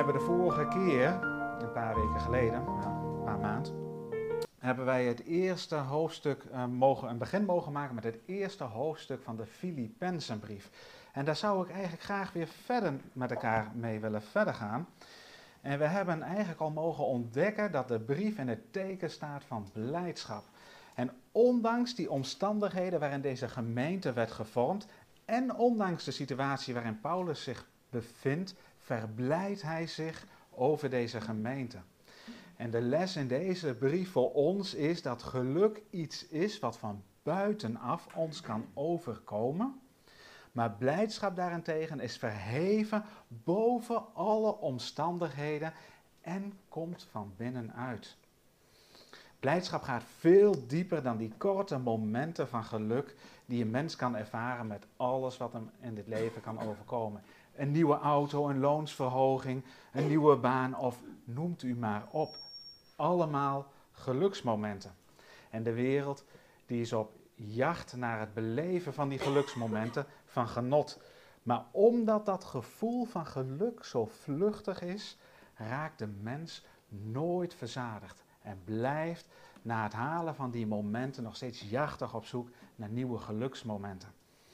hebben de vorige keer, een paar weken geleden, een paar maanden, hebben wij het eerste hoofdstuk een begin mogen maken met het eerste hoofdstuk van de Filippenzenbrief. En daar zou ik eigenlijk graag weer verder met elkaar mee willen verder gaan. En we hebben eigenlijk al mogen ontdekken dat de brief in het teken staat van blijdschap. En ondanks die omstandigheden waarin deze gemeente werd gevormd en ondanks de situatie waarin Paulus zich bevindt, verblijdt hij zich over deze gemeente. En de les in deze brief voor ons is dat geluk iets is wat van buitenaf ons kan overkomen. Maar blijdschap daarentegen is verheven boven alle omstandigheden en komt van binnenuit. Blijdschap gaat veel dieper dan die korte momenten van geluk die een mens kan ervaren met alles wat hem in dit leven kan overkomen. Een nieuwe auto, een loonsverhoging, een nieuwe baan of noemt u maar op. Allemaal geluksmomenten. En de wereld die is op jacht naar het beleven van die geluksmomenten van genot. Maar omdat dat gevoel van geluk zo vluchtig is, raakt de mens nooit verzadigd. En blijft na het halen van die momenten nog steeds jachtig op zoek naar nieuwe geluksmomenten.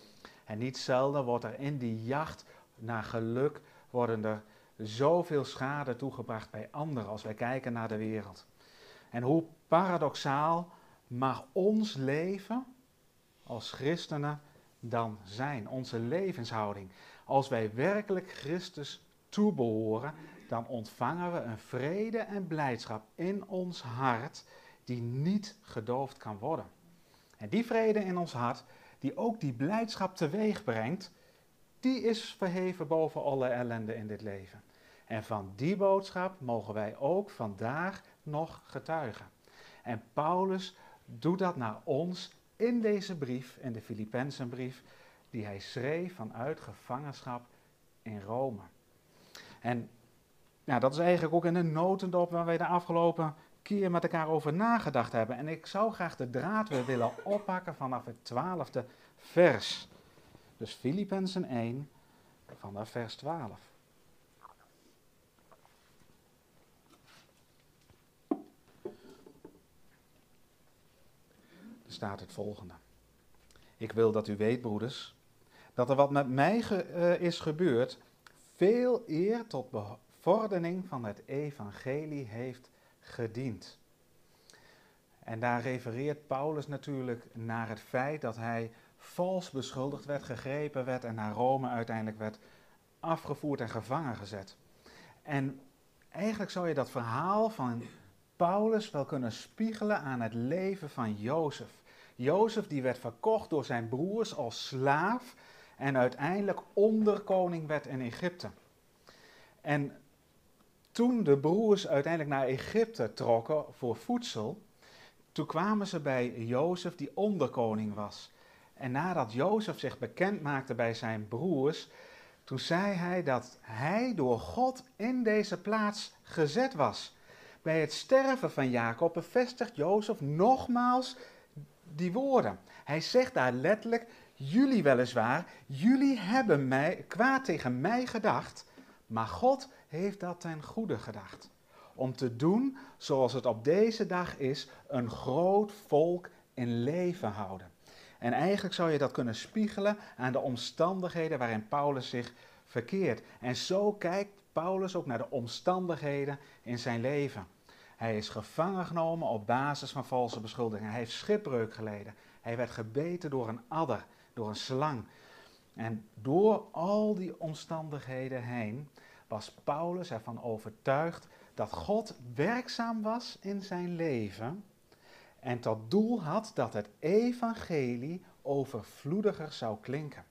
En niet zelden wordt er in die jacht naar geluk, worden er zoveel schade toegebracht bij anderen als wij kijken naar de wereld. En hoe paradoxaal mag ons leven als christenen dan zijn, onze levenshouding. Als wij werkelijk Christus toebehoren, dan ontvangen we een vrede en blijdschap in ons hart die niet gedoofd kan worden. En die vrede in ons hart, die ook die blijdschap teweeg brengt, die is verheven boven alle ellende in dit leven. En van die boodschap mogen wij ook vandaag nog getuigen. En Paulus doet dat naar ons in deze brief, in de Filippenzenbrief, die hij schreef vanuit gevangenschap in Rome. En ja, dat is eigenlijk ook in een notendop waar wij de afgelopen keer met elkaar over nagedacht hebben. En ik zou graag de draad weer willen oppakken vanaf het 12e vers. Dus Filippenzen 1, vanaf vers 12. Er staat het volgende. Ik wil dat u weet, broeders, dat er wat met mij is gebeurd, veel eer tot bevordering van het evangelie heeft gediend. En daar refereert Paulus natuurlijk naar het feit dat hij vals beschuldigd werd, gegrepen werd en naar Rome uiteindelijk werd afgevoerd en gevangen gezet. En eigenlijk zou je dat verhaal van Paulus wel kunnen spiegelen aan het leven van Jozef. Jozef die werd verkocht door zijn broers als slaaf en uiteindelijk onderkoning werd in Egypte. En toen de broers uiteindelijk naar Egypte trokken voor voedsel, toen kwamen ze bij Jozef die onderkoning was. En nadat Jozef zich bekend maakte bij zijn broers, toen zei hij dat hij door God in deze plaats gezet was. Bij het sterven van Jacob bevestigt Jozef nogmaals die woorden. Hij zegt daar letterlijk, jullie weliswaar, jullie hebben kwaad tegen mij gedacht, maar God heeft dat ten goede gedacht. Om te doen zoals het op deze dag is, een groot volk in leven houden. En eigenlijk zou je dat kunnen spiegelen aan de omstandigheden waarin Paulus zich verkeert. En zo kijkt Paulus ook naar de omstandigheden in zijn leven. Hij is gevangen genomen op basis van valse beschuldigingen. Hij heeft schipbreuk geleden. Hij werd gebeten door een adder, door een slang. En door al die omstandigheden heen was Paulus ervan overtuigd dat God werkzaam was in zijn leven en tot doel had dat het evangelie overvloediger zou klinken.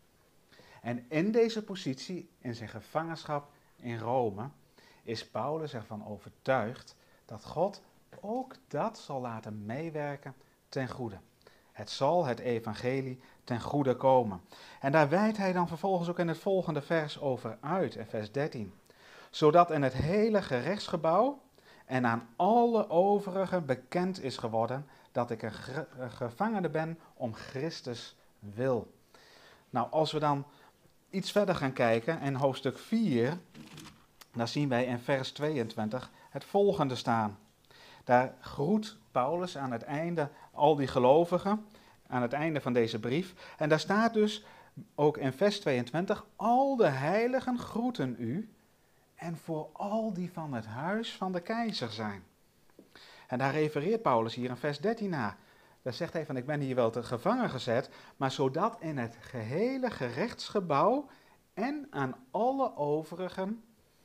En in deze positie, in zijn gevangenschap in Rome, is Paulus ervan overtuigd dat God ook dat zal laten meewerken ten goede. Het zal het evangelie ten goede komen. En daar wijdt hij dan vervolgens ook in het volgende vers over uit, in vers 13. Zodat in het hele gerechtsgebouw en aan alle overigen bekend is geworden dat ik een gevangene ben om Christus wil. Nou, als we dan iets verder gaan kijken in hoofdstuk 4, Dan zien wij in vers 22 het volgende staan. Daar groet Paulus aan het einde al die gelovigen, aan het einde van deze brief. En daar staat dus ook in vers 22, al de heiligen groeten u en voor al die van het huis van de keizer zijn. En daar refereert Paulus hier in vers 13 naar. Daar zegt hij van, ik ben hier wel te gevangen gezet, maar zodat in het gehele gerechtsgebouw en aan alle overigen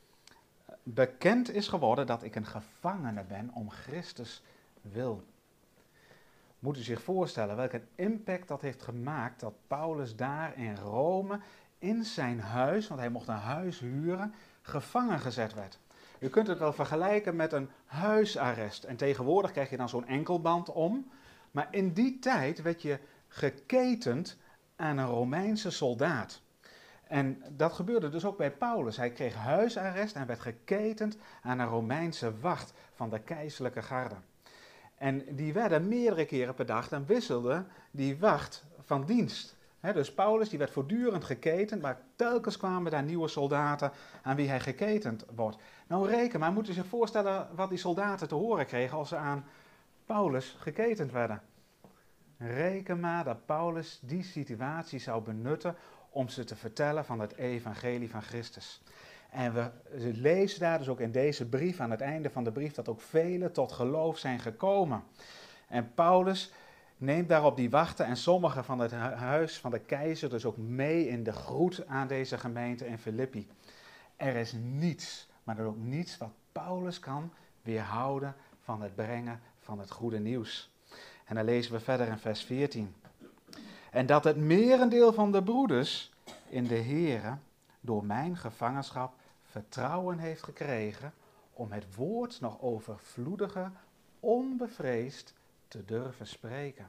bekend is geworden dat ik een gevangene ben om Christus wil. Moet u zich voorstellen welke impact dat heeft gemaakt dat Paulus daar in Rome in zijn huis, want hij mocht een huis huren, gevangen gezet werd. U kunt het wel vergelijken met een huisarrest. En tegenwoordig krijg je dan zo'n enkelband om. Maar in die tijd werd je geketend aan een Romeinse soldaat. En dat gebeurde dus ook bij Paulus. Hij kreeg huisarrest en werd geketend aan een Romeinse wacht van de keizerlijke garde. En die werden meerdere keren per dag, dan wisselde die wacht van dienst. Dus Paulus die werd voortdurend geketend, maar telkens kwamen daar nieuwe soldaten aan wie hij geketend wordt. Nou reken maar, moet u zich voorstellen wat die soldaten te horen kregen als ze aan Paulus geketend werden. Reken maar dat Paulus die situatie zou benutten om ze te vertellen van het evangelie van Christus. En we lezen daar dus ook in deze brief, aan het einde van de brief, dat ook velen tot geloof zijn gekomen. En Paulus neemt daarop die wachten en sommigen van het huis van de keizer dus ook mee in de groet aan deze gemeente in Filippi. Er is niets, maar er ook niets wat Paulus kan weerhouden van het brengen van het goede nieuws. En dan lezen we verder in vers 14. En dat het merendeel van de broeders in de Here door mijn gevangenschap vertrouwen heeft gekregen om het woord nog overvloediger, onbevreesd te durven spreken.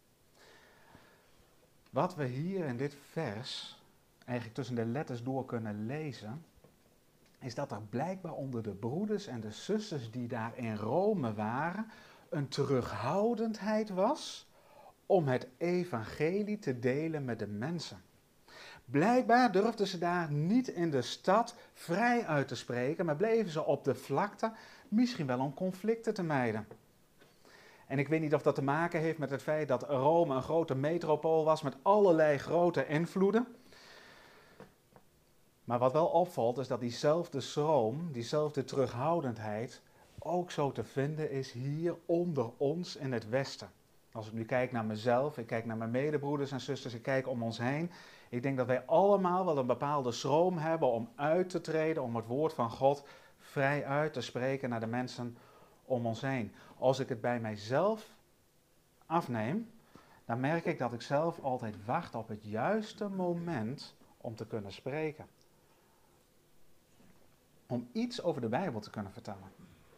Wat we hier in dit vers eigenlijk tussen de letters door kunnen lezen, is dat er blijkbaar onder de broeders en de zusters die daar in Rome waren, een terughoudendheid was om het evangelie te delen met de mensen. Blijkbaar durfden ze daar niet in de stad vrij uit te spreken, maar bleven ze op de vlakte, misschien wel om conflicten te mijden. En ik weet niet of dat te maken heeft met het feit dat Rome een grote metropool was met allerlei grote invloeden. Maar wat wel opvalt is dat diezelfde schroom, diezelfde terughoudendheid ook zo te vinden is hier onder ons in het Westen. Als ik nu kijk naar mezelf, ik kijk naar mijn medebroeders en zusters, ik kijk om ons heen. Ik denk dat wij allemaal wel een bepaalde schroom hebben om uit te treden, om het woord van God vrij uit te spreken naar de mensen om ons heen. Als ik het bij mijzelf afneem, dan merk ik dat ik zelf altijd wacht op het juiste moment om te kunnen spreken. Om iets over de Bijbel te kunnen vertellen.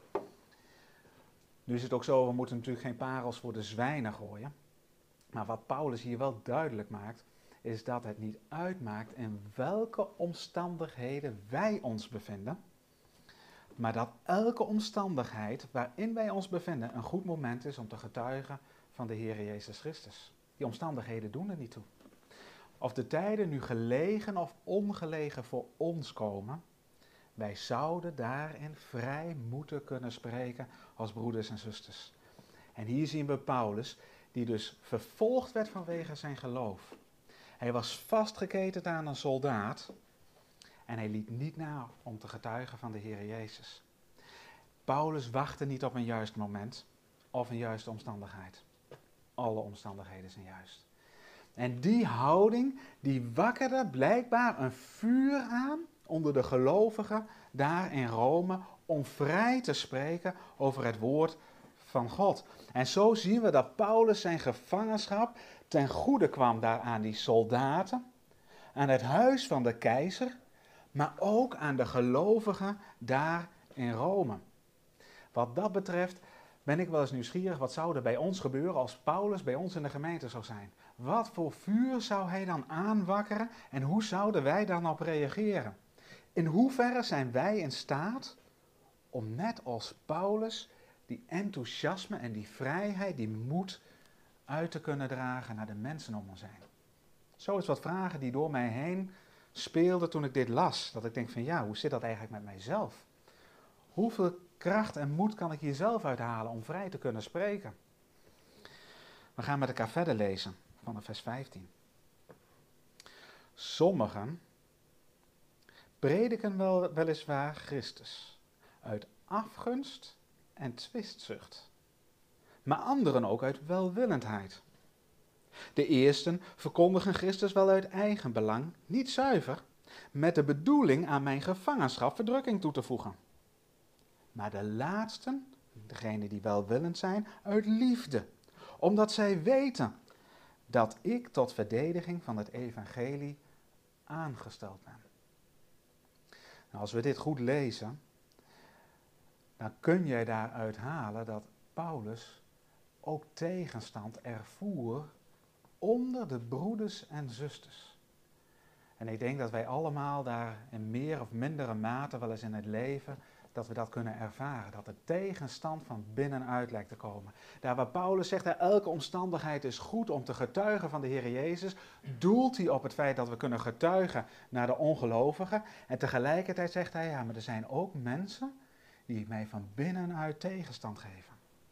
Nu is het ook zo, we moeten natuurlijk geen parels voor de zwijnen gooien. Maar wat Paulus hier wel duidelijk maakt, is dat het niet uitmaakt in welke omstandigheden wij ons bevinden. Maar dat elke omstandigheid waarin wij ons bevinden een goed moment is om te getuigen van de Heer Jezus Christus. Die omstandigheden doen er niet toe. Of de tijden nu gelegen of ongelegen voor ons komen, wij zouden daarin vrij moeten kunnen spreken als broeders en zusters. En hier zien we Paulus, die dus vervolgd werd vanwege zijn geloof. Hij was vastgeketend aan een soldaat en hij liet niet na om te getuigen van de Heer Jezus. Paulus wachtte niet op een juist moment of een juiste omstandigheid. Alle omstandigheden zijn juist. En die houding, die wakkerde blijkbaar een vuur aan onder de gelovigen daar in Rome om vrij te spreken over het woord van God. En zo zien we dat Paulus zijn gevangenschap ten goede kwam daar aan die soldaten, aan het huis van de keizer, maar ook aan de gelovigen daar in Rome. Wat dat betreft ben ik wel eens nieuwsgierig, wat zou er bij ons gebeuren als Paulus bij ons in de gemeente zou zijn? Wat voor vuur zou hij dan aanwakkeren en hoe zouden wij dan op reageren? In hoeverre zijn wij in staat om net als Paulus die enthousiasme en die vrijheid, die moed uit te kunnen dragen naar de mensen om ons heen? Zo is wat vragen die door mij heen speelde toen ik dit las. Dat ik denk van ja, hoe zit dat eigenlijk met mijzelf? Hoeveel kracht en moed kan ik hier zelf uithalen om vrij te kunnen spreken? We gaan met elkaar verder lezen vanaf vers 15. Sommigen prediken weliswaar Christus uit afgunst en twistzucht, maar anderen ook uit welwillendheid. De eersten verkondigen Christus wel uit eigen belang, niet zuiver, met de bedoeling aan mijn gevangenschap verdrukking toe te voegen. Maar de laatsten, degenen die welwillend zijn, uit liefde, omdat zij weten dat ik tot verdediging van het evangelie aangesteld ben. Nou, als we dit goed lezen, dan kun je daaruit halen dat Paulus ook tegenstand ervoer onder de broeders en zusters. En ik denk dat wij allemaal daar in meer of mindere mate wel eens in het leven, dat we dat kunnen ervaren. Dat de tegenstand van binnenuit lijkt te komen. Daar waar Paulus zegt, dat elke omstandigheid is goed om te getuigen van de Heer Jezus, doelt hij op het feit dat we kunnen getuigen naar de ongelovigen. En tegelijkertijd zegt hij, ja, maar er zijn ook mensen die mij van binnenuit tegenstand geven.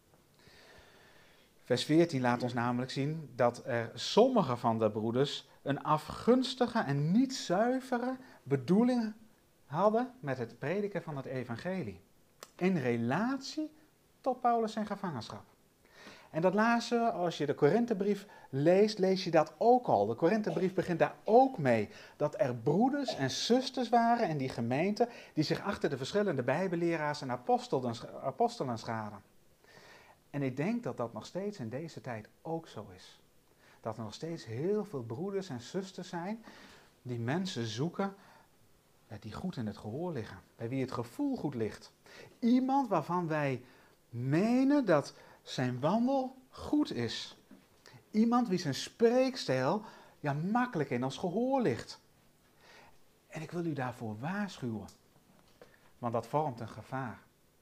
Vers 14 laat ons namelijk zien dat er sommige van de broeders een afgunstige en niet zuivere bedoeling hadden met het prediken van het evangelie. In relatie tot Paulus zijn gevangenschap. En dat lazen, als je de Korinthebrief leest, lees je dat ook al. De Korinthebrief begint daar ook mee. Dat er broeders en zusters waren in die gemeente die zich achter de verschillende bijbelleraars en apostelen scharen. En ik denk dat dat nog steeds in deze tijd ook zo is. Dat er nog steeds heel veel broeders en zusters zijn die mensen zoeken die goed in het gehoor liggen. Bij wie het gevoel goed ligt. Iemand waarvan wij menen dat zijn wandel goed is. Iemand wie zijn spreekstijl makkelijk in ons gehoor ligt. En ik wil u daarvoor waarschuwen. Want dat vormt een gevaar.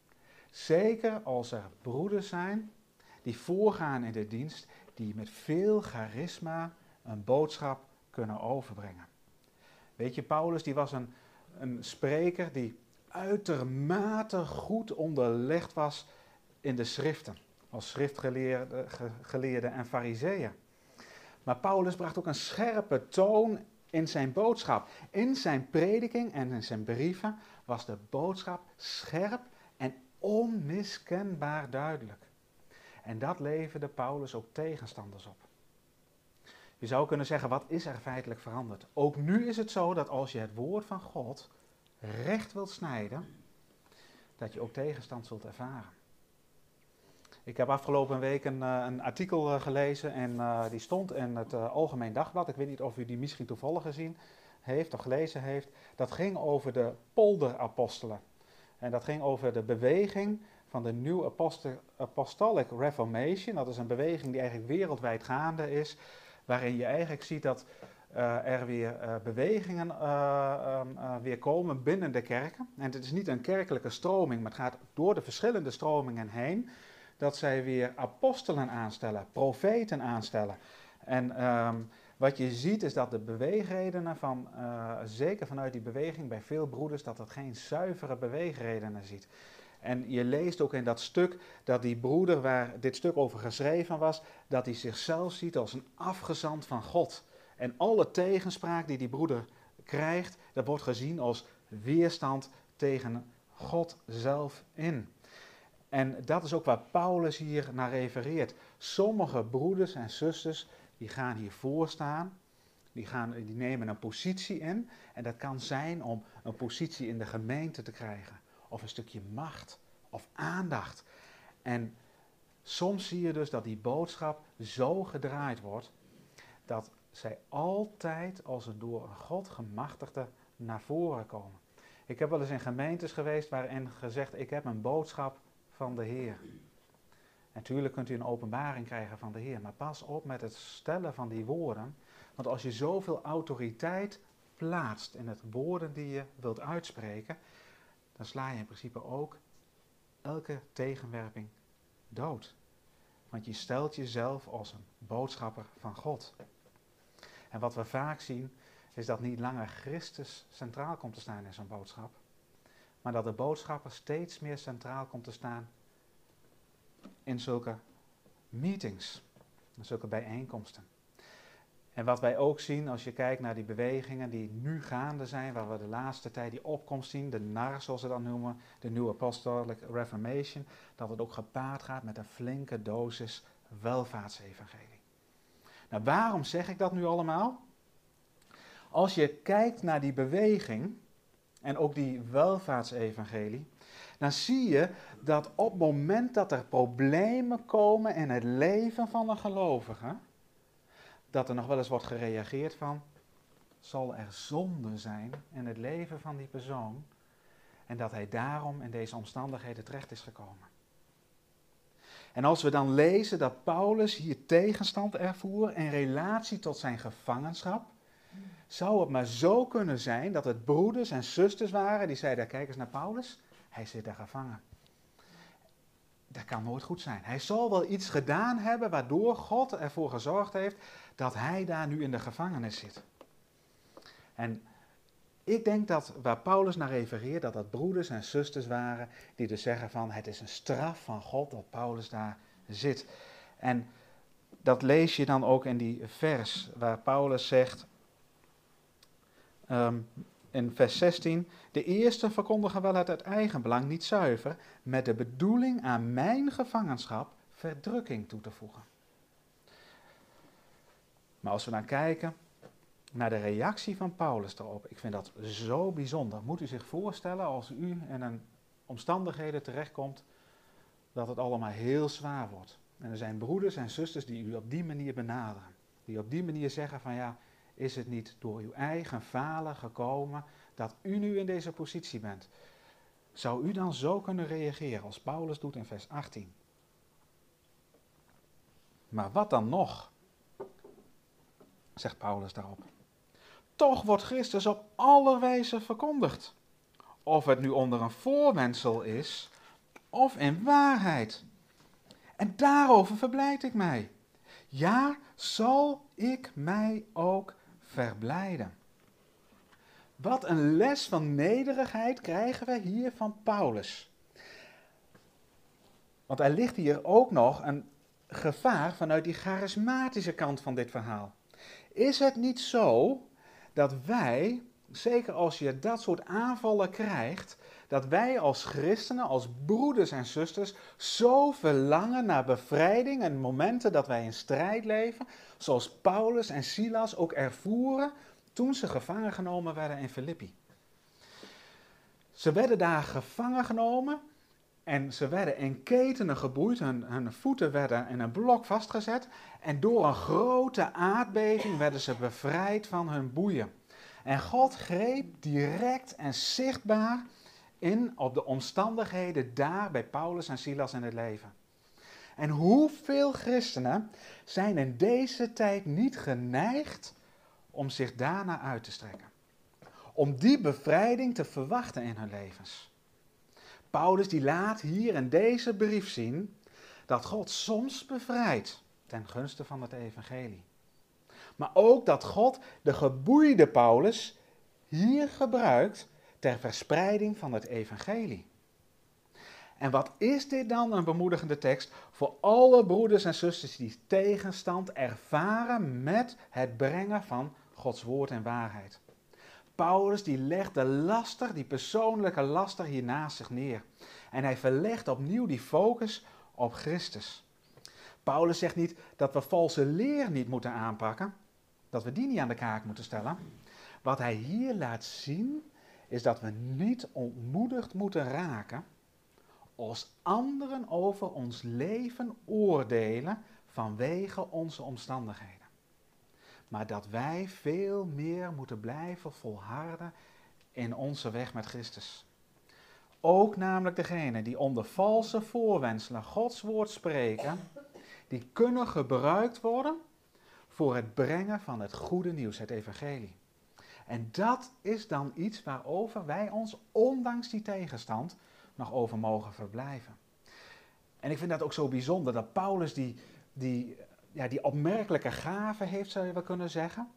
Zeker als er broeders zijn die voorgaan in de dienst, die met veel charisma een boodschap kunnen overbrengen. Weet je, Paulus die was een spreker die uitermate goed onderlegd was in de schriften, als schriftgeleerde en farizeeën. Maar Paulus bracht ook een scherpe toon in zijn boodschap. In zijn prediking en in zijn brieven was de boodschap scherp en onmiskenbaar duidelijk. En dat leverde Paulus ook tegenstanders op. Je zou kunnen zeggen, wat is er feitelijk veranderd? Ook nu is het zo dat als je het woord van God recht wilt snijden, dat je ook tegenstand zult ervaren. Ik heb afgelopen week een artikel gelezen en die stond in het Algemeen Dagblad. Ik weet niet of u die misschien toevallig gezien heeft of gelezen heeft. Dat ging over de polderapostelen. En dat ging over de beweging van de New Apostolic Reformation. Dat is een beweging die eigenlijk wereldwijd gaande is. Waarin je eigenlijk ziet dat er weer bewegingen weer komen binnen de kerken. En het is niet een kerkelijke stroming, maar het gaat door de verschillende stromingen heen. Dat zij weer apostelen aanstellen, profeten aanstellen. En wat je ziet is dat de beweegredenen van, zeker vanuit die beweging bij veel broeders, dat het geen zuivere beweegredenen ziet. En je leest ook in dat stuk dat die broeder waar dit stuk over geschreven was, dat hij zichzelf ziet als een afgezant van God. En alle tegenspraak die die broeder krijgt, dat wordt gezien als weerstand tegen God zelf in. En dat is ook waar Paulus hier naar refereert. Sommige broeders en zusters die gaan hiervoor staan, die nemen een positie in. En dat kan zijn om een positie in de gemeente te krijgen. Of een stukje macht of aandacht. En soms zie je dus dat die boodschap zo gedraaid wordt, dat zij altijd als een door een God gemachtigde naar voren komen. Ik heb wel eens in gemeentes geweest waarin gezegd, ik heb een boodschap van de Heer. Natuurlijk kunt u een openbaring krijgen van de Heer, maar pas op met het stellen van die woorden. Want als je zoveel autoriteit plaatst in het woorden die je wilt uitspreken, dan sla je in principe ook elke tegenwerping dood. Want je stelt jezelf als een boodschapper van God. En wat we vaak zien, is dat niet langer Christus centraal komt te staan in zijn boodschap, maar dat de boodschapper steeds meer centraal komt te staan in zulke meetings, in zulke bijeenkomsten. En wat wij ook zien als je kijkt naar die bewegingen die nu gaande zijn, waar we de laatste tijd die opkomst zien, de NAR zoals ze dat noemen, de New Apostolic Reformation, dat het ook gepaard gaat met een flinke dosis welvaartsevangelie. Nou, waarom zeg ik dat nu allemaal? Als je kijkt naar die beweging en ook die welvaartsevangelie, dan zie je dat op het moment dat er problemen komen in het leven van een gelovige, dat er nog wel eens wordt gereageerd van, zal er zonde zijn in het leven van die persoon en dat hij daarom in deze omstandigheden terecht is gekomen. En als we dan lezen dat Paulus hier tegenstand ervoer in relatie tot zijn gevangenschap, zou het maar zo kunnen zijn dat het broeders en zusters waren die zeiden, kijk eens naar Paulus, hij zit daar gevangen. Dat kan nooit goed zijn. Hij zal wel iets gedaan hebben waardoor God ervoor gezorgd heeft dat hij daar nu in de gevangenis zit. En ik denk dat waar Paulus naar refereert, dat dat broeders en zusters waren die dus zeggen van het is een straf van God dat Paulus daar zit. En dat lees je dan ook in die vers waar Paulus zegt in vers 16, de eerste verkondigen wel het uit eigen belang niet zuiver, met de bedoeling aan mijn gevangenschap verdrukking toe te voegen. Maar als we dan kijken naar de reactie van Paulus erop, ik vind dat zo bijzonder. Moet u zich voorstellen als u in een omstandigheden terechtkomt dat het allemaal heel zwaar wordt. En er zijn broeders en zusters die u op die manier benaderen. Die op die manier zeggen van ja, is het niet door uw eigen falen gekomen dat u nu in deze positie bent? Zou u dan zo kunnen reageren als Paulus doet in vers 18? Maar wat dan nog? Zegt Paulus daarop. Toch wordt Christus op alle wijze verkondigd. Of het nu onder een voorwendsel is, of in waarheid. En daarover verblijd ik mij. Ja, zal ik mij ook verblijden. Wat een les van nederigheid krijgen we hier van Paulus. Want er ligt hier ook nog een gevaar vanuit die charismatische kant van dit verhaal. Is het niet zo dat wij, zeker als je dat soort aanvallen krijgt, dat wij als christenen, als broeders en zusters, zo verlangen naar bevrijding en momenten dat wij in strijd leven, zoals Paulus en Silas ook ervoeren toen ze gevangen genomen werden in Filippi. Ze werden daar gevangen genomen en ze werden in ketenen geboeid, hun voeten werden in een blok vastgezet en door een grote aardbeving werden ze bevrijd van hun boeien. En God greep direct en zichtbaar in op de omstandigheden daar bij Paulus en Silas in het leven. En hoeveel christenen zijn in deze tijd niet geneigd om zich daarna uit te strekken? Om die bevrijding te verwachten in hun levens. Paulus die laat hier in deze brief zien dat God soms bevrijdt ten gunste van het evangelie. Maar ook dat God de geboeide Paulus hier gebruikt ter verspreiding van het evangelie. En wat is dit dan een bemoedigende tekst voor alle broeders en zusters die tegenstand ervaren met het brengen van Gods woord en waarheid. Paulus die legt de laster, die persoonlijke laster hier naast zich neer. En hij verlegt opnieuw die focus op Christus. Paulus zegt niet dat we valse leer niet moeten aanpakken, dat we die niet aan de kaak moeten stellen. Wat hij hier laat zien is dat we niet ontmoedigd moeten raken als anderen over ons leven oordelen vanwege onze omstandigheden. Maar dat wij veel meer moeten blijven volharden in onze weg met Christus. Ook namelijk degenen die onder valse voorwendselen Gods woord spreken, die kunnen gebruikt worden voor het brengen van het goede nieuws, het evangelie. En dat is dan iets waarover wij ons, ondanks die tegenstand, nog over mogen verblijven. En ik vind dat ook zo bijzonder, dat Paulus die opmerkelijke gave heeft, zou je wel kunnen zeggen,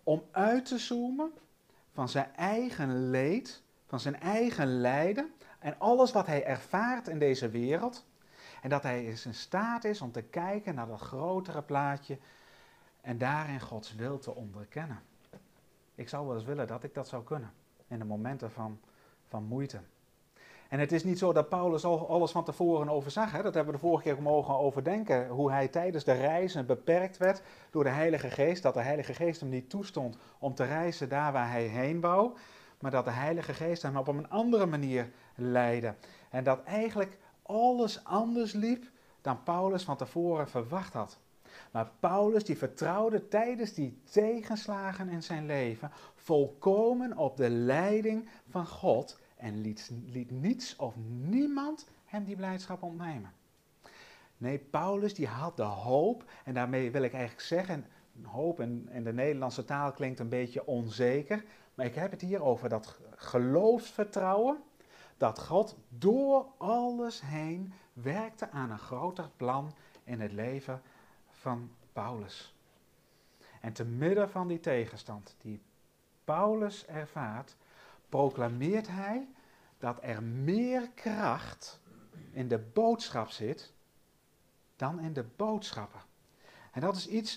om uit te zoomen van zijn eigen leed, van zijn eigen lijden en alles wat hij ervaart in deze wereld. En dat hij eens in staat is om te kijken naar dat grotere plaatje en daarin Gods wil te onderkennen. Ik zou wel eens willen dat ik dat zou kunnen in de momenten van moeite. En het is niet zo dat Paulus alles van tevoren overzag. Hè? Dat hebben we de vorige keer mogen overdenken. Hoe hij tijdens de reizen beperkt werd door de Heilige Geest. Dat de Heilige Geest hem niet toestond om te reizen daar waar hij heen wou. Maar dat de Heilige Geest hem op een andere manier leidde. En dat eigenlijk alles anders liep dan Paulus van tevoren verwacht had. Maar Paulus die vertrouwde tijdens die tegenslagen in zijn leven volkomen op de leiding van God. En liet niets of niemand hem die blijdschap ontnemen. Nee, Paulus die had de hoop, en daarmee wil ik eigenlijk zeggen, hoop in de Nederlandse taal klinkt een beetje onzeker, maar ik heb het hier over dat geloofsvertrouwen, dat God door alles heen werkte aan een groter plan in het leven van Paulus. En te midden van die tegenstand die Paulus ervaart, proclameert hij dat er meer kracht in de boodschap zit dan in de boodschappen. En dat is iets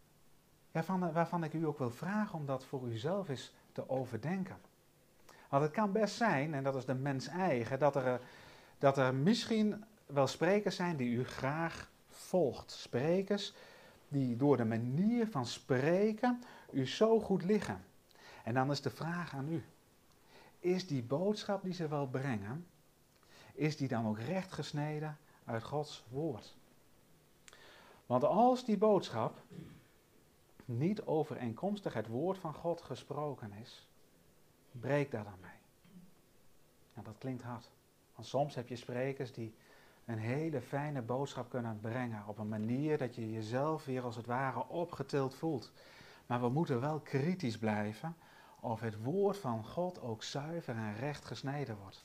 waarvan ik u ook wil vragen om dat voor uzelf eens te overdenken. Want het kan best zijn, en dat is de mens eigen, dat er misschien wel sprekers zijn die u graag volgt. Sprekers die door de manier van spreken u zo goed liggen. En dan is de vraag aan u. Is die boodschap die ze wel brengen, is die dan ook recht gesneden uit Gods woord? Want als die boodschap niet overeenkomstig het woord van God gesproken is, breek daar dan mee. En dat klinkt hard. Want soms heb je sprekers die een hele fijne boodschap kunnen brengen op een manier dat je jezelf weer als het ware opgetild voelt. Maar we moeten wel kritisch blijven of het woord van God ook zuiver en recht gesneden wordt.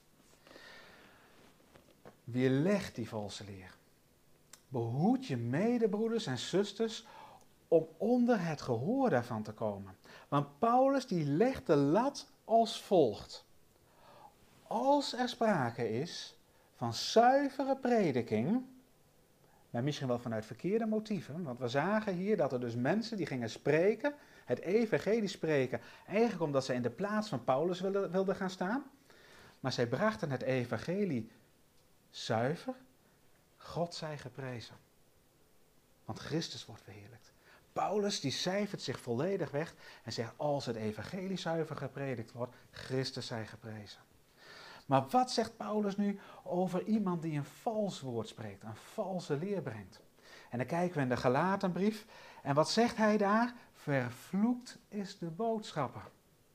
Weerleg die valse leer. Behoed je medebroeders en zusters om onder het gehoor daarvan te komen. Want Paulus die legt de lat als volgt. Als er sprake is van zuivere prediking, maar misschien wel vanuit verkeerde motieven, want we zagen hier dat er dus mensen die gingen spreken, het evangelie spreken, eigenlijk omdat ze in de plaats van Paulus wilden gaan staan, maar zij brachten het evangelie zuiver, God zij geprezen. Want Christus wordt verheerlijkt. Paulus die cijfert zich volledig weg en zegt als het evangelie zuiver gepredikt wordt, Christus zij geprezen. Maar wat zegt Paulus nu over iemand die een vals woord spreekt, een valse leer brengt? En dan kijken we in de Galatenbrief en wat zegt hij daar? Vervloekt is de boodschapper.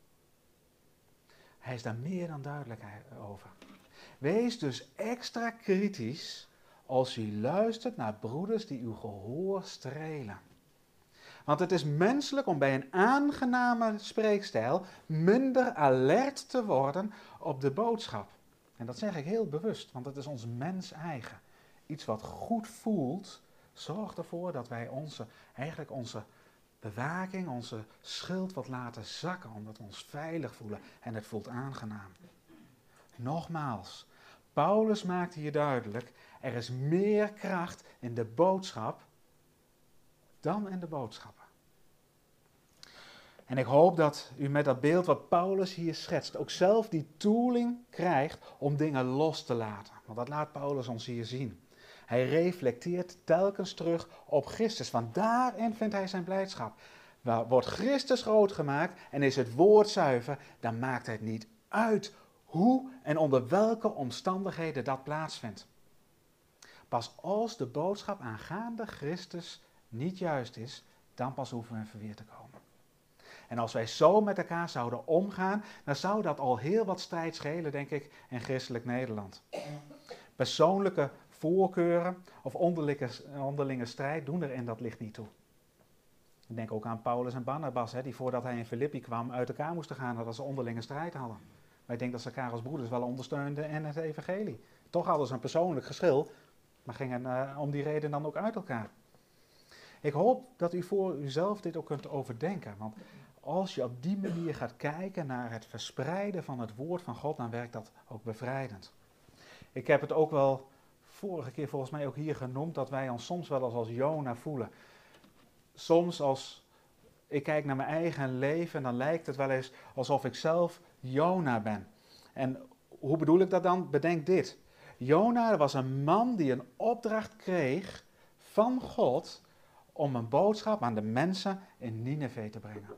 Hij is daar meer dan duidelijk over. Wees dus extra kritisch als u luistert naar broeders die uw gehoor strelen. Want het is menselijk om bij een aangename spreekstijl minder alert te worden op de boodschap. En dat zeg ik heel bewust, want het is ons mens eigen. Iets wat goed voelt, zorgt ervoor dat wij onze bewaking, onze schild wat laten zakken, omdat we ons veilig voelen en het voelt aangenaam. Nogmaals, Paulus maakt hier duidelijk, er is meer kracht in de boodschap dan in de boodschappen. En ik hoop dat u met dat beeld wat Paulus hier schetst, ook zelf die tooling krijgt om dingen los te laten. Want dat laat Paulus ons hier zien. Hij reflecteert telkens terug op Christus, want daarin vindt hij zijn blijdschap. Wordt Christus groot gemaakt en is het woord zuiver, dan maakt het niet uit hoe en onder welke omstandigheden dat plaatsvindt. Pas als de boodschap aangaande Christus niet juist is, dan pas hoeven we in verweer te komen. En als wij zo met elkaar zouden omgaan, dan zou dat al heel wat strijd schelen, denk ik, in christelijk Nederland. Persoonlijke voorkeuren of onderlinge strijd doen er in dat licht niet toe. Ik denk ook aan Paulus en Barnabas, die voordat hij in Filippi kwam uit elkaar moesten gaan nadat ze onderlinge strijd hadden. Maar ik denk dat ze elkaar als broeders wel ondersteunden in het evangelie. Toch hadden ze een persoonlijk geschil, maar gingen om die reden dan ook uit elkaar. Ik hoop dat u voor uzelf dit ook kunt overdenken, want als je op die manier gaat kijken naar het verspreiden van het woord van God, dan werkt dat ook bevrijdend. Ik heb het ook wel vorige keer volgens mij ook hier genoemd, dat wij ons soms wel eens als Jona voelen. Soms als ik kijk naar mijn eigen leven, dan lijkt het wel eens alsof ik zelf Jona ben. En hoe bedoel ik dat dan? Bedenk dit. Jona was een man die een opdracht kreeg van God om een boodschap aan de mensen in Nineve te brengen.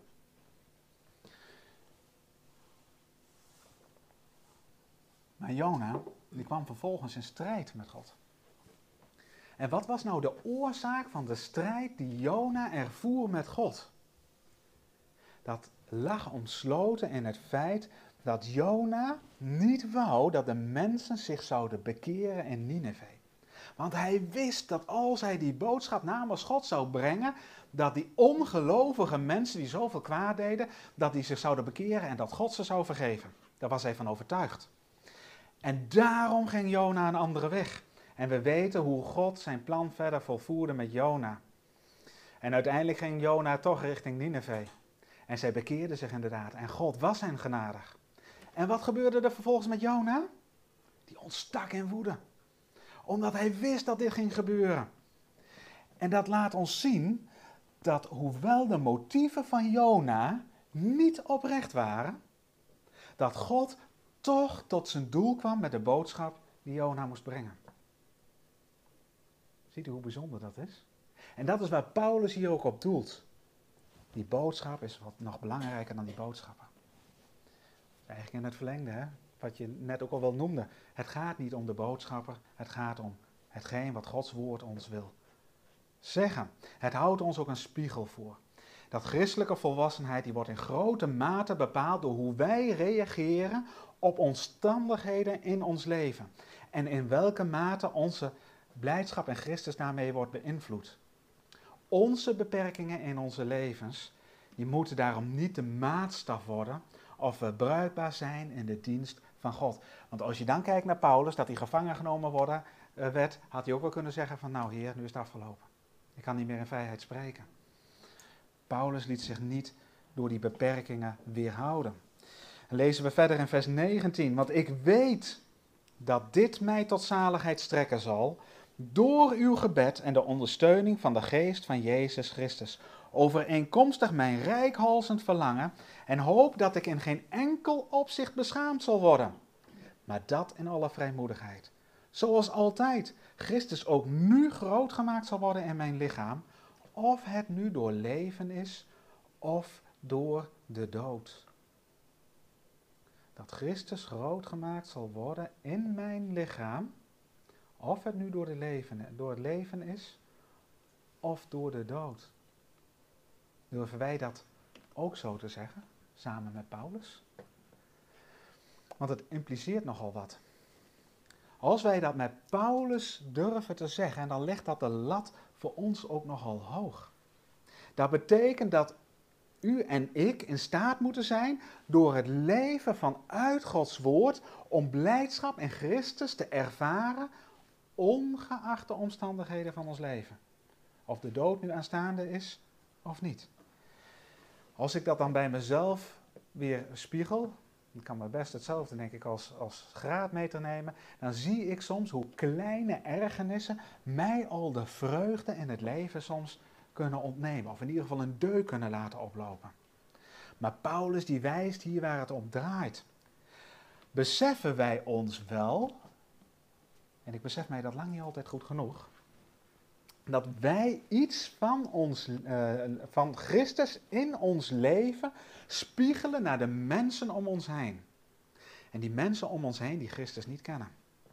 Maar Jona, die kwam vervolgens in strijd met God. En wat was nou de oorzaak van de strijd die Jona ervoer met God? Dat lag omsloten in het feit dat Jona niet wou dat de mensen zich zouden bekeren in Nineve. Want hij wist dat als hij die boodschap namens God zou brengen, dat die ongelovige mensen die zoveel kwaad deden, dat die zich zouden bekeren en dat God ze zou vergeven. Daar was hij van overtuigd. En daarom ging Jona een andere weg. En we weten hoe God zijn plan verder volvoerde met Jona. En uiteindelijk ging Jona toch richting Nineve. En zij bekeerden zich inderdaad. En God was hen genadig. En wat gebeurde er vervolgens met Jona? Die ontstak in woede. Omdat hij wist dat dit ging gebeuren. En dat laat ons zien dat hoewel de motieven van Jona niet oprecht waren, dat God toch tot zijn doel kwam met de boodschap die Jona moest brengen. Ziet u hoe bijzonder dat is? En dat is waar Paulus hier ook op doelt. Die boodschap is wat nog belangrijker dan die boodschappen. Eigenlijk in het verlengde, hè? Wat je net ook al wel noemde. Het gaat niet om de boodschappen, het gaat om hetgeen wat Gods woord ons wil zeggen. Het houdt ons ook een spiegel voor. Dat christelijke volwassenheid die wordt in grote mate bepaald door hoe wij reageren op omstandigheden in ons leven. En in welke mate onze blijdschap in Christus daarmee wordt beïnvloed. Onze beperkingen in onze levens, die moeten daarom niet de maatstaf worden of we bruikbaar zijn in de dienst van God. Want als je dan kijkt naar Paulus, dat hij gevangen genomen werd, had hij ook wel kunnen zeggen van nou Heer, nu is het afgelopen. Ik kan niet meer in vrijheid spreken. Paulus liet zich niet door die beperkingen weerhouden. En lezen we verder in vers 19. Want ik weet dat dit mij tot zaligheid strekken zal, door uw gebed en de ondersteuning van de geest van Jezus Christus, overeenkomstig mijn reikhalzend verlangen en hoop dat ik in geen enkel opzicht beschaamd zal worden, maar dat in alle vrijmoedigheid. Zoals altijd, Christus ook nu groot gemaakt zal worden in mijn lichaam, of het nu door leven is, of door de dood. Dat Christus groot gemaakt zal worden in mijn lichaam, of het nu door het leven is, of door de dood. Durven wij dat ook zo te zeggen, samen met Paulus? Want het impliceert nogal wat. Als wij dat met Paulus durven te zeggen, dan legt dat de lat voor ons ook nogal hoog. Dat betekent dat u en ik in staat moeten zijn door het leven vanuit Gods woord om blijdschap in Christus te ervaren, ongeacht de omstandigheden van ons leven. Of de dood nu aanstaande is of niet. Als ik dat dan bij mezelf weer spiegel, ik kan me best hetzelfde denk ik als graadmeter nemen, dan zie ik soms hoe kleine ergernissen mij al de vreugde in het leven soms kunnen ontnemen. Of in ieder geval een deuk kunnen laten oplopen. Maar Paulus die wijst hier waar het om draait. Beseffen wij ons wel, en ik besef mij dat lang niet altijd goed genoeg, dat wij iets van Christus in ons leven spiegelen naar de mensen om ons heen. En die mensen om ons heen die Christus niet kennen.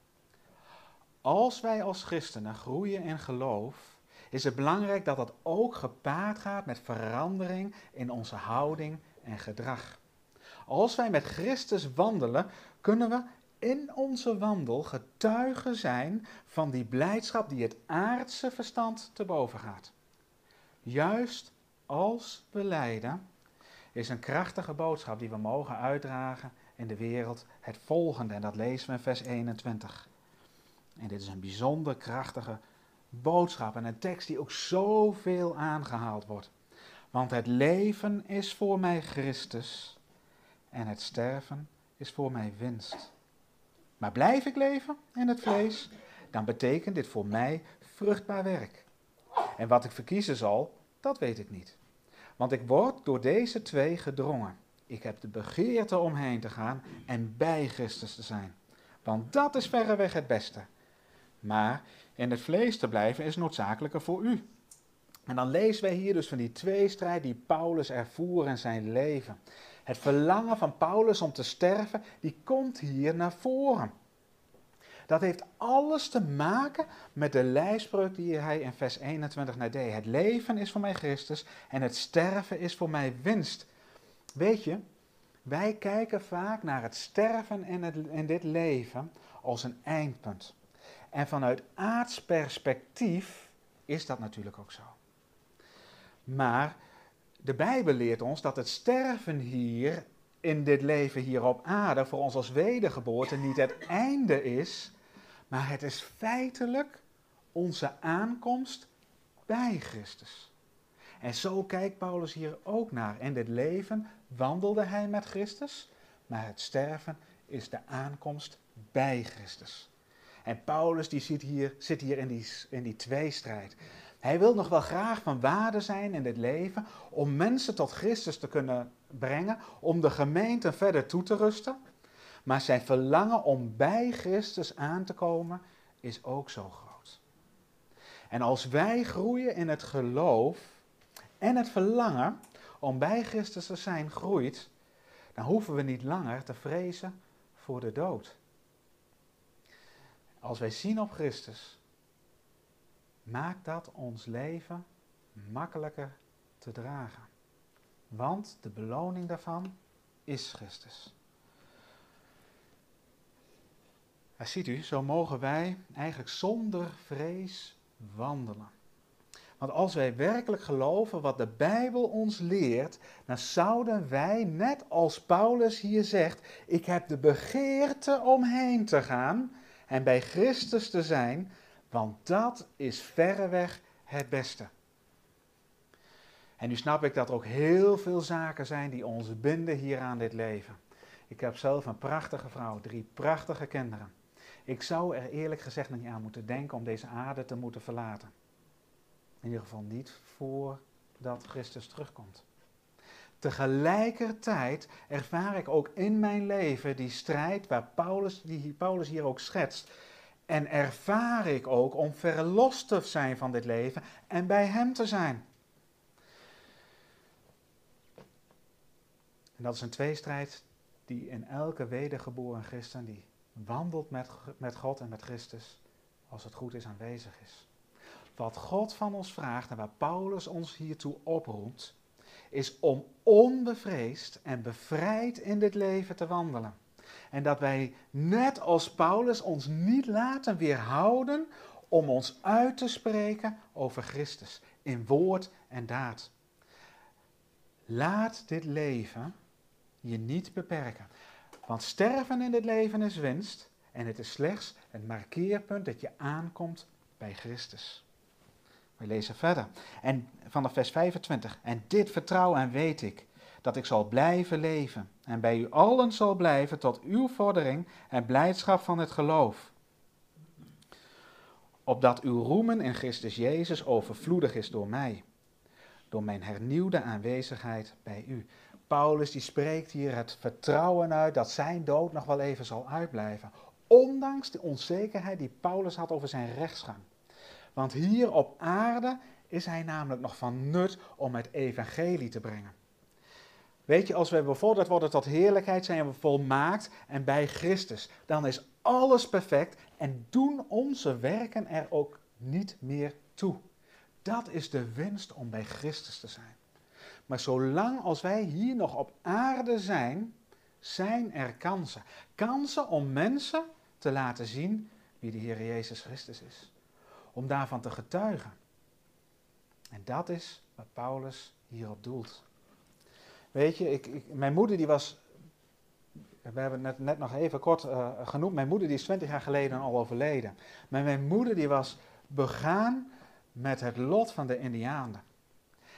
Als wij als christenen groeien in geloof, is het belangrijk dat dat ook gepaard gaat met verandering in onze houding en gedrag. Als wij met Christus wandelen, kunnen we in onze wandel getuigen zijn van die blijdschap die het aardse verstand te boven gaat. Juist als we lijden, is een krachtige boodschap die we mogen uitdragen in de wereld het volgende. En dat lezen we in vers 21. En dit is een bijzonder krachtige boodschap en een tekst die ook zoveel aangehaald wordt. Want het leven is voor mij Christus en het sterven is voor mij winst. Maar blijf ik leven in het vlees, dan betekent dit voor mij vruchtbaar werk. En wat ik verkiezen zal, dat weet ik niet. Want ik word door deze twee gedrongen. Ik heb de begeerte om heen te gaan en bij Christus te zijn. Want dat is verreweg het beste. Maar in het vlees te blijven is noodzakelijker voor u. En dan lezen wij hier dus van die tweestrijd die Paulus ervoer in zijn leven. Het verlangen van Paulus om te sterven, die komt hier naar voren. Dat heeft alles te maken met de lijfspreuk die hij in vers 21 net deed. Het leven is voor mij Christus en het sterven is voor mij winst. Weet je, wij kijken vaak naar het sterven in dit leven als een eindpunt. En vanuit aards perspectief is dat natuurlijk ook zo. Maar de Bijbel leert ons dat het sterven hier in dit leven hier op aarde voor ons als wedergeboorte niet het einde is, maar het is feitelijk onze aankomst bij Christus. En zo kijkt Paulus hier ook naar. In dit leven wandelde hij met Christus, maar het sterven is de aankomst bij Christus. En Paulus die zit hier in die tweestrijd. Hij wil nog wel graag van waarde zijn in dit leven om mensen tot Christus te kunnen brengen, om de gemeente verder toe te rusten. Maar zijn verlangen om bij Christus aan te komen is ook zo groot. En als wij groeien in het geloof en het verlangen om bij Christus te zijn groeit, dan hoeven we niet langer te vrezen voor de dood. Als wij zien op Christus, maakt dat ons leven makkelijker te dragen. Want de beloning daarvan is Christus. Maar ziet u, zo mogen wij eigenlijk zonder vrees wandelen. Want als wij werkelijk geloven wat de Bijbel ons leert, dan zouden wij, net als Paulus hier zegt, ik heb de begeerte om heen te gaan en bij Christus te zijn, want dat is verreweg het beste. En nu snap ik dat er ook heel veel zaken zijn die ons binden hier aan dit leven. Ik heb zelf een prachtige vrouw, 3 prachtige kinderen. Ik zou er eerlijk gezegd niet aan moeten denken om deze aarde te moeten verlaten. In ieder geval niet voordat Christus terugkomt. Tegelijkertijd ervaar ik ook in mijn leven die strijd die Paulus hier ook schetst. En ervaar ik ook om verlost te zijn van dit leven en bij hem te zijn. En dat is een tweestrijd die in elke wedergeboren christen die wandelt met God en met Christus, als het goed is, aanwezig is. Wat God van ons vraagt en waar Paulus ons hiertoe oproept, is om onbevreesd en bevrijd in dit leven te wandelen. En dat wij, net als Paulus, ons niet laten weerhouden om ons uit te spreken over Christus, in woord en daad. Laat dit leven je niet beperken. Want sterven in dit leven is winst en het is slechts het markeerpunt dat je aankomt bij Christus. We lezen verder. En vanaf vers 25. En dit vertrouwen en weet ik, dat ik zal blijven leven en bij u allen zal blijven tot uw vordering en blijdschap van het geloof. Opdat uw roemen in Christus Jezus overvloedig is door mij, door mijn hernieuwde aanwezigheid bij u. Paulus die spreekt hier het vertrouwen uit dat zijn dood nog wel even zal uitblijven. Ondanks de onzekerheid die Paulus had over zijn rechtsgang. Want hier op aarde is hij namelijk nog van nut om het evangelie te brengen. Weet je, als we bevorderd worden tot heerlijkheid, zijn we volmaakt en bij Christus. Dan is alles perfect en doen onze werken er ook niet meer toe. Dat is de winst om bij Christus te zijn. Maar zolang als wij hier nog op aarde zijn, zijn er kansen. Kansen om mensen te laten zien wie de Heer Jezus Christus is. Om daarvan te getuigen. En dat is wat Paulus hierop doelt. Weet je, mijn moeder die was, we hebben het net nog even kort genoemd, mijn moeder die is 20 jaar geleden al overleden. Maar mijn moeder die was begaan met het lot van de Indianen.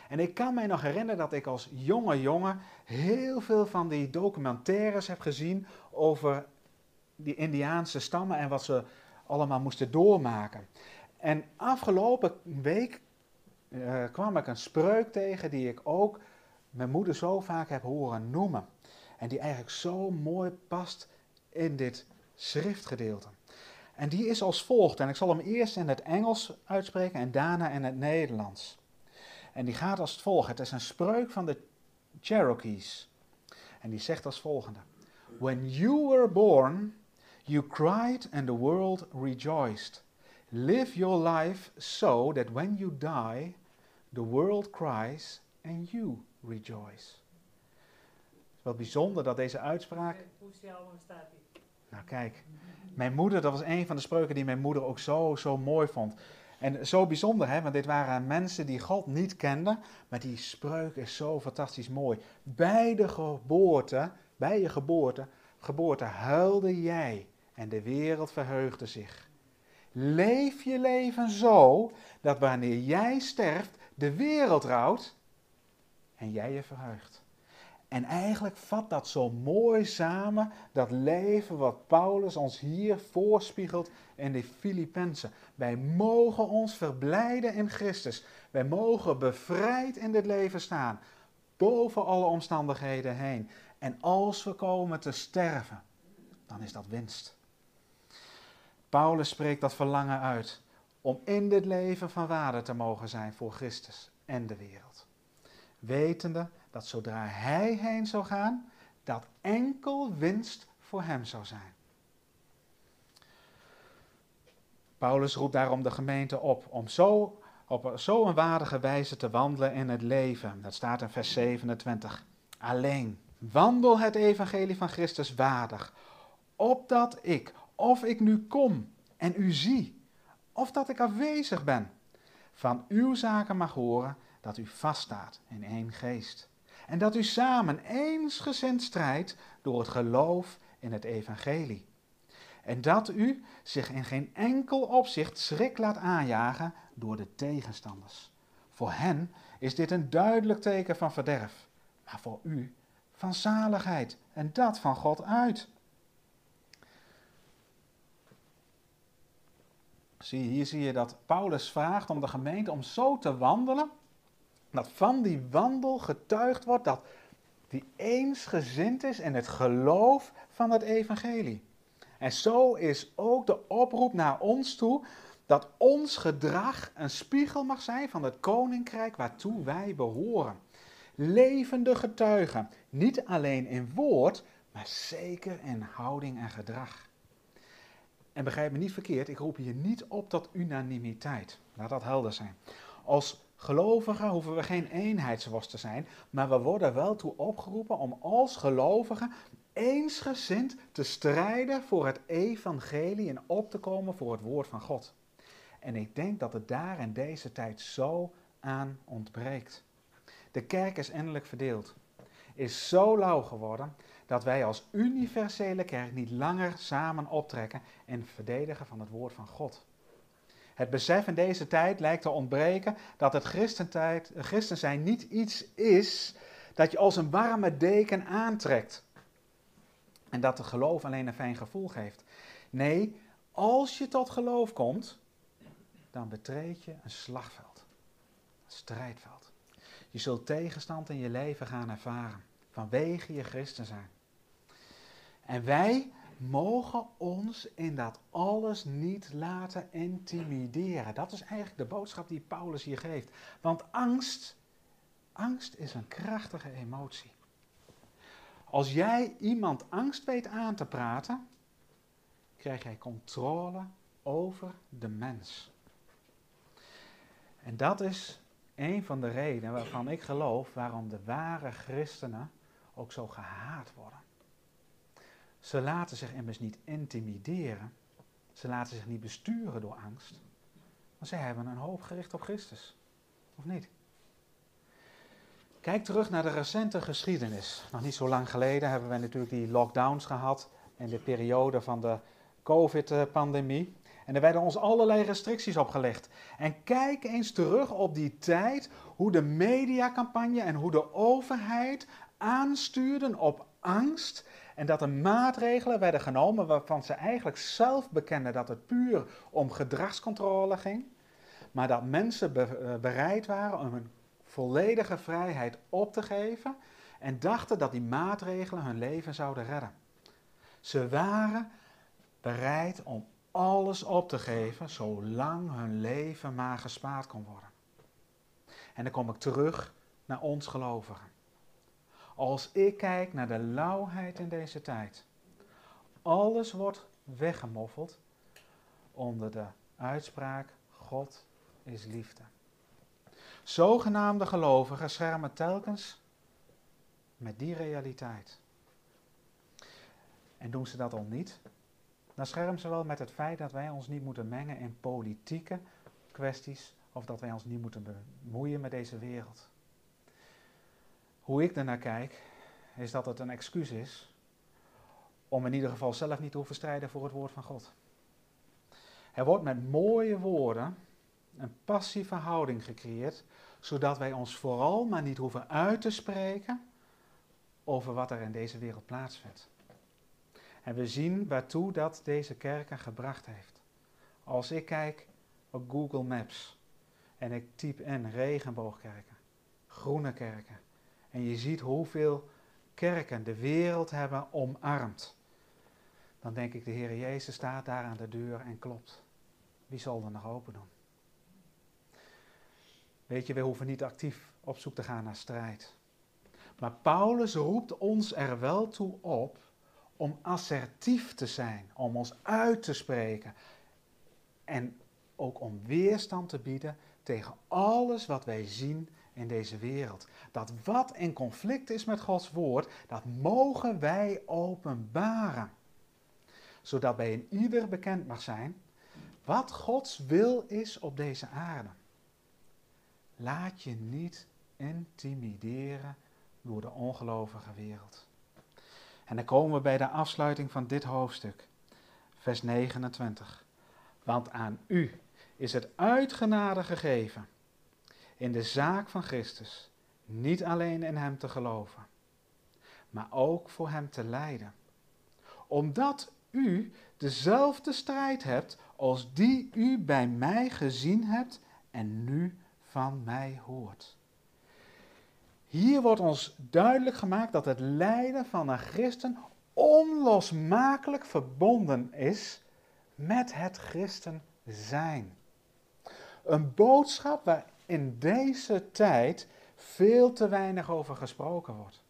En ik kan mij nog herinneren dat ik als jonge jongen heel veel van die documentaires heb gezien over die Indiaanse stammen en wat ze allemaal moesten doormaken. En afgelopen week kwam ik een spreuk tegen die ik ook mijn moeder zo vaak heb horen noemen. En die eigenlijk zo mooi past in dit schriftgedeelte. En die is als volgt. En ik zal hem eerst in het Engels uitspreken en daarna in het Nederlands. En die gaat als volgt. Het is een spreuk van de Cherokees. En die zegt als volgende. When you were born, you cried and the world rejoiced. Live your life so that when you die, the world cries and you rejoice. Het is wel bijzonder dat deze uitspraak... Hoe staat die? Nou kijk, mijn moeder, dat was een van de spreuken die mijn moeder ook zo mooi vond. En zo bijzonder, hè, want dit waren mensen die God niet kenden, maar die spreuk is zo fantastisch mooi. Bij je geboorte huilde jij en de wereld verheugde zich. Leef je leven zo, dat wanneer jij sterft, de wereld rouwt en jij je verheugt. En eigenlijk vat dat zo mooi samen, dat leven wat Paulus ons hier voorspiegelt in de Filippenzen. Wij mogen ons verblijden in Christus. Wij mogen bevrijd in dit leven staan, boven alle omstandigheden heen. En als we komen te sterven, dan is dat winst. Paulus spreekt dat verlangen uit om in dit leven van waarde te mogen zijn voor Christus en de wereld. Wetende dat zodra hij heen zou gaan, dat enkel winst voor hem zou zijn. Paulus roept daarom de gemeente op om op zo'n waardige wijze te wandelen in het leven. Dat staat in vers 27. Alleen, wandel het evangelie van Christus waardig, opdat ik, of ik nu kom en u zie, of dat ik afwezig ben, van uw zaken mag horen dat u vaststaat in één geest. En dat u samen eensgezind strijdt door het geloof in het evangelie. En dat u zich in geen enkel opzicht schrik laat aanjagen door de tegenstanders. Voor hen is dit een duidelijk teken van verderf, maar voor u van zaligheid en dat van God uit. Hier zie je dat Paulus vraagt om de gemeente om zo te wandelen, dat van die wandel getuigd wordt dat die eensgezind is in het geloof van het evangelie. En zo is ook de oproep naar ons toe dat ons gedrag een spiegel mag zijn van het koninkrijk waartoe wij behoren. Levende getuigen, niet alleen in woord, maar zeker in houding en gedrag. En begrijp me niet verkeerd, ik roep hier niet op tot unanimiteit. Laat dat helder zijn. Als gelovigen hoeven we geen eenheidsworst te zijn, maar we worden wel toe opgeroepen om als gelovigen eensgezind te strijden voor het evangelie en op te komen voor het woord van God. En ik denk dat het daar in deze tijd zo aan ontbreekt. De kerk is innerlijk verdeeld, is zo lauw geworden dat wij als universele kerk niet langer samen optrekken in het verdedigen van het woord van God. Het besef in deze tijd lijkt te ontbreken dat het christen zijn niet iets is dat je als een warme deken aantrekt. En dat het geloof alleen een fijn gevoel geeft. Nee, als je tot geloof komt, dan betreed je een slagveld, een strijdveld. Je zult tegenstand in je leven gaan ervaren, vanwege je christen zijn. En wij mogen ons in dat alles niet laten intimideren. Dat is eigenlijk de boodschap die Paulus hier geeft. Want angst is een krachtige emotie. Als jij iemand angst weet aan te praten, krijg jij controle over de mens. En dat is een van de redenen waarvan ik geloof waarom de ware christenen ook zo gehaat worden. Ze laten zich immers niet intimideren. Ze laten zich niet besturen door angst. Maar zij hebben een hoop gericht op Christus. Of niet? Kijk terug naar de recente geschiedenis. Nog niet zo lang geleden hebben we natuurlijk die lockdowns gehad in de periode van de COVID-pandemie. En er werden ons allerlei restricties opgelegd. En kijk eens terug op die tijd, hoe de mediacampagne en hoe de overheid aanstuurden op angst. En dat er maatregelen werden genomen waarvan ze eigenlijk zelf bekenden dat het puur om gedragscontrole ging. Maar dat mensen bereid waren om hun volledige vrijheid op te geven en dachten dat die maatregelen hun leven zouden redden. Ze waren bereid om alles op te geven, zolang hun leven maar gespaard kon worden. En dan kom ik terug naar ons gelovigen. Als ik kijk naar de lauwheid in deze tijd, alles wordt weggemoffeld onder de uitspraak: God is liefde. Zogenaamde gelovigen schermen telkens met die realiteit. En doen ze dat al niet, dan schermen ze wel met het feit dat wij ons niet moeten mengen in politieke kwesties of dat wij ons niet moeten bemoeien met deze wereld. Hoe ik ernaar kijk, is dat het een excuus is om in ieder geval zelf niet te hoeven strijden voor het woord van God. Er wordt met mooie woorden een passieve houding gecreëerd, zodat wij ons vooral maar niet hoeven uit te spreken over wat er in deze wereld plaatsvindt. En we zien waartoe dat deze kerken gebracht heeft. Als ik kijk op Google Maps en ik typ in regenboogkerken, groene kerken, en je ziet hoeveel kerken de wereld hebben omarmd, dan denk ik, de Heer Jezus staat daar aan de deur en klopt. Wie zal er nog open doen? Weet je, we hoeven niet actief op zoek te gaan naar strijd. Maar Paulus roept ons er wel toe op om assertief te zijn, om ons uit te spreken en ook om weerstand te bieden tegen alles wat wij zien in deze wereld. Dat wat in conflict is met Gods woord, dat mogen wij openbaren. Zodat bij een ieder bekend mag zijn wat Gods wil is op deze aarde. Laat je niet intimideren door de ongelovige wereld. En dan komen we bij de afsluiting van dit hoofdstuk, vers 29. Want aan u is het uit genade gegeven in de zaak van Christus, niet alleen in hem te geloven, maar ook voor hem te lijden. Omdat u dezelfde strijd hebt als die u bij mij gezien hebt en nu van mij hoort. Hier wordt ons duidelijk gemaakt dat het lijden van een christen onlosmakelijk verbonden is met het christen zijn. Een boodschap waar in deze tijd veel te weinig over gesproken wordt.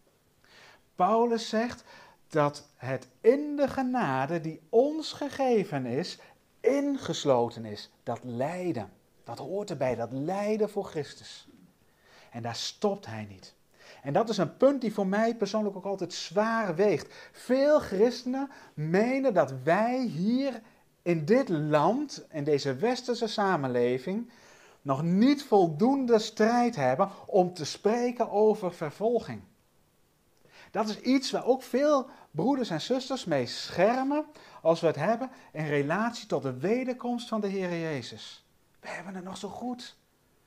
Paulus zegt dat het in de genade die ons gegeven is, ingesloten is. Dat lijden, dat hoort erbij, dat lijden voor Christus. En daar stopt hij niet. En dat is een punt die voor mij persoonlijk ook altijd zwaar weegt. Veel christenen menen dat wij hier in dit land, in deze westerse samenleving, nog niet voldoende strijd hebben om te spreken over vervolging. Dat is iets waar ook veel broeders en zusters mee schermen als we het hebben in relatie tot de wederkomst van de Heer Jezus. We hebben het nog zo goed.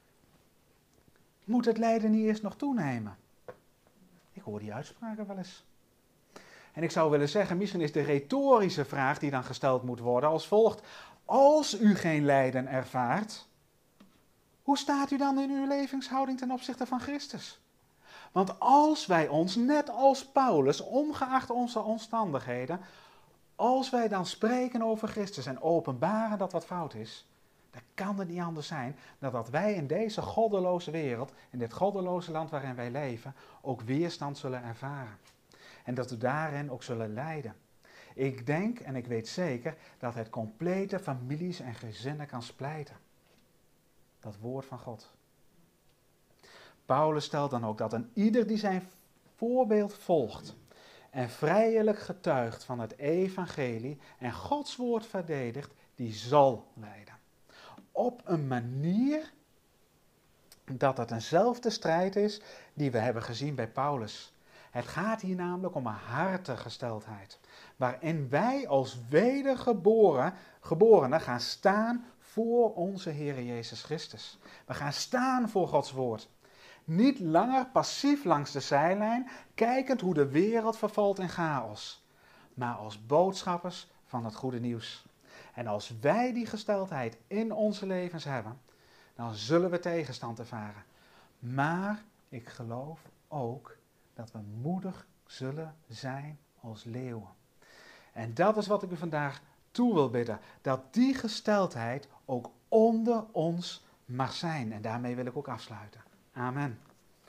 Moet het lijden niet eerst nog toenemen? Ik hoor die uitspraken wel eens. En ik zou willen zeggen, misschien is de retorische vraag die dan gesteld moet worden als volgt. Als u geen lijden ervaart, hoe staat u dan in uw levenshouding ten opzichte van Christus? Want als wij ons, net als Paulus, ongeacht onze omstandigheden, als wij dan spreken over Christus en openbaren dat wat fout is, dan kan het niet anders zijn dan dat wij in deze goddeloze wereld, in dit goddeloze land waarin wij leven, ook weerstand zullen ervaren. En dat we daarin ook zullen lijden. Ik denk en ik weet zeker dat het complete families en gezinnen kan splijten. Dat woord van God. Paulus stelt dan ook dat een ieder die zijn voorbeeld volgt en vrijelijk getuigt van het evangelie en Gods woord verdedigt, die zal lijden. Op een manier dat het eenzelfde strijd is die we hebben gezien bij Paulus. Het gaat hier namelijk om een hartegesteldheid, waarin wij als wedergeborenen gaan staan voor onze Heer Jezus Christus. We gaan staan voor Gods woord. Niet langer passief langs de zijlijn, kijkend hoe de wereld vervalt in chaos, maar als boodschappers van het goede nieuws. En als wij die gesteldheid in onze levens hebben, dan zullen we tegenstand ervaren. Maar ik geloof ook dat we moedig zullen zijn als leeuwen. En dat is wat ik u vandaag toe wil bidden. Dat die gesteldheid ook onder ons mag zijn. En daarmee wil ik ook afsluiten. Amen.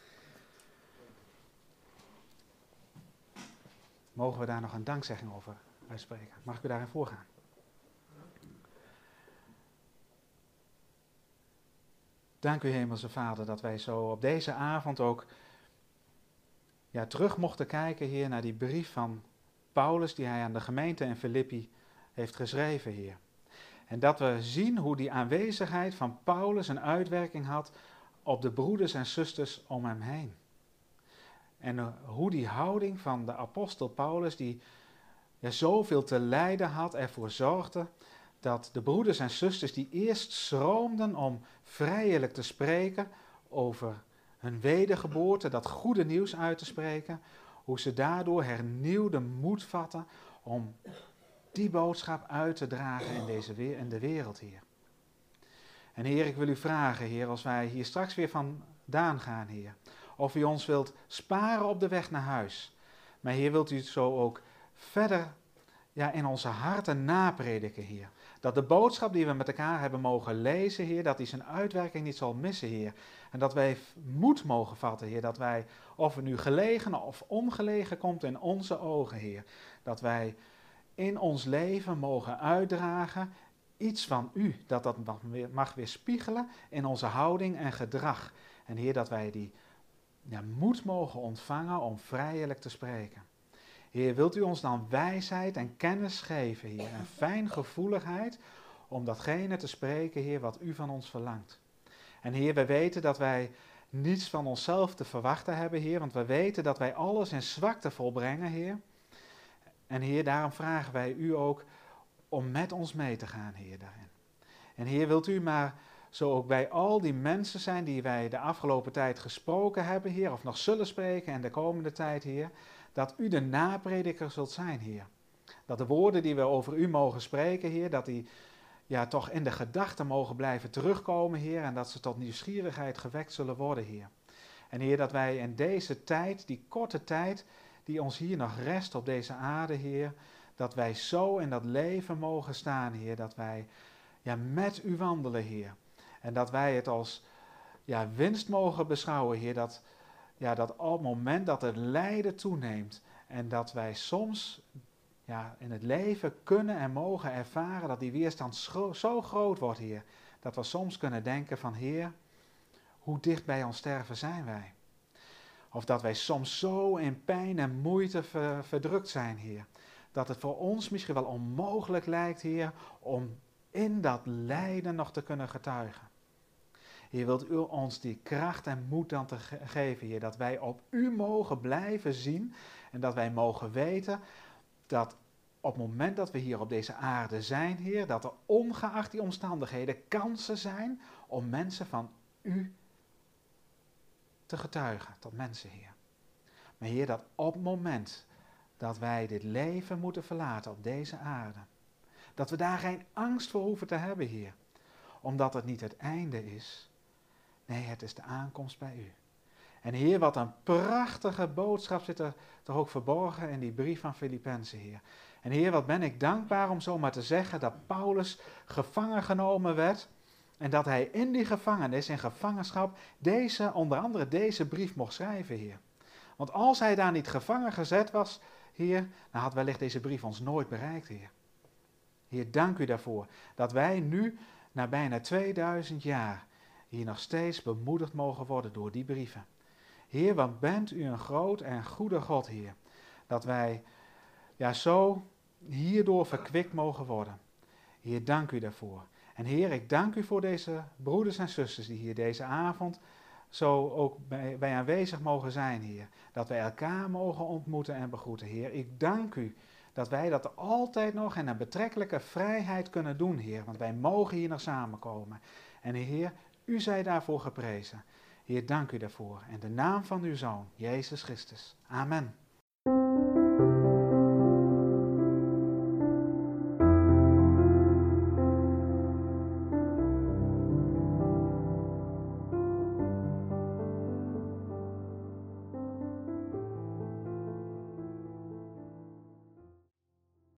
Mogen we daar nog een dankzegging over uitspreken? Mag ik u daarin voorgaan? Dank u, Hemelse Vader, dat wij zo op deze avond ook terug mochten kijken, Heer, naar die brief van Paulus die hij aan de gemeente in Filippi heeft geschreven, Heer. En dat we zien hoe die aanwezigheid van Paulus een uitwerking had op de broeders en zusters om hem heen. En hoe die houding van de apostel Paulus, die zoveel te lijden had, ervoor zorgde dat de broeders en zusters die eerst schroomden om vrijelijk te spreken over hun wedergeboorte, dat goede nieuws uit te spreken, hoe ze daardoor hernieuwde moed vatten om die boodschap uit te dragen in de wereld, Heer. En Heer, ik wil u vragen, Heer, als wij hier straks weer vandaan gaan, Heer, of u ons wilt sparen op de weg naar huis. Maar Heer, wilt u het zo ook verder in onze harten naprediken, Heer. Dat de boodschap die we met elkaar hebben mogen lezen, Heer, dat die zijn uitwerking niet zal missen, Heer. En dat wij moed mogen vatten, Heer, dat wij, of het nu gelegen of ongelegen komt in onze ogen, Heer, dat wij in ons leven mogen uitdragen iets van u, dat mag weerspiegelen in onze houding en gedrag. En Heer, dat wij die moed mogen ontvangen om vrijelijk te spreken. Heer, wilt u ons dan wijsheid en kennis geven, Heer, en fijngevoeligheid om datgene te spreken, Heer, wat u van ons verlangt. En Heer, wij weten dat wij niets van onszelf te verwachten hebben, Heer, want we weten dat wij alles in zwakte volbrengen, Heer. En Heer, daarom vragen wij u ook om met ons mee te gaan, Heer, daarin. En Heer, wilt u maar zo ook bij al die mensen zijn die wij de afgelopen tijd gesproken hebben, Heer, of nog zullen spreken en de komende tijd, Heer, dat u de naprediker zult zijn, Heer. Dat de woorden die we over u mogen spreken, Heer, dat die toch in de gedachten mogen blijven terugkomen, Heer, en dat ze tot nieuwsgierigheid gewekt zullen worden, Heer. En Heer, dat wij in deze tijd, die korte tijd, die ons hier nog rest op deze aarde, Heer, dat wij zo in dat leven mogen staan, Heer, dat wij met u wandelen, Heer. En dat wij het als winst mogen beschouwen, Heer, dat op het moment dat het lijden toeneemt en dat wij soms in het leven kunnen en mogen ervaren dat die weerstand zo groot wordt, Heer, dat we soms kunnen denken van, Heer, hoe dicht bij ons sterven zijn wij? Of dat wij soms zo in pijn en moeite verdrukt zijn, Heer, dat het voor ons misschien wel onmogelijk lijkt, Heer, om in dat lijden nog te kunnen getuigen. Heer, wilt u ons die kracht en moed dan te geven, Heer, dat wij op u mogen blijven zien en dat wij mogen weten dat op het moment dat we hier op deze aarde zijn, Heer, dat er ongeacht die omstandigheden kansen zijn om mensen van u te getuigen, tot mensen, Heer. Maar Heer, dat op het moment dat wij dit leven moeten verlaten op deze aarde, dat we daar geen angst voor hoeven te hebben, Heer, omdat het niet het einde is. Nee, het is de aankomst bij u. En Heer, wat een prachtige boodschap zit er toch ook verborgen in die brief van Filippenzen, Heer. En Heer, wat ben ik dankbaar om zomaar te zeggen dat Paulus gevangen genomen werd en dat hij in die gevangenis, in gevangenschap, onder andere deze brief mocht schrijven, Heer. Want als hij daar niet gevangen gezet was, Heer, dan had wellicht deze brief ons nooit bereikt, Heer. Heer, dank u daarvoor dat wij nu, na bijna 2000 jaar, hier nog steeds bemoedigd mogen worden door die brieven. Heer, wat bent u een groot en goede God, Heer, dat wij zo hierdoor verkwikt mogen worden. Heer, dank u daarvoor. En Heer, ik dank u voor deze broeders en zusters die hier deze avond zo ook bij aanwezig mogen zijn, Heer. Dat wij elkaar mogen ontmoeten en begroeten, Heer. Ik dank u dat wij dat altijd nog in een betrekkelijke vrijheid kunnen doen, Heer. Want wij mogen hier nog samenkomen. En Heer, u zij daarvoor geprezen. Heer, dank u daarvoor. In de naam van uw Zoon, Jezus Christus. Amen.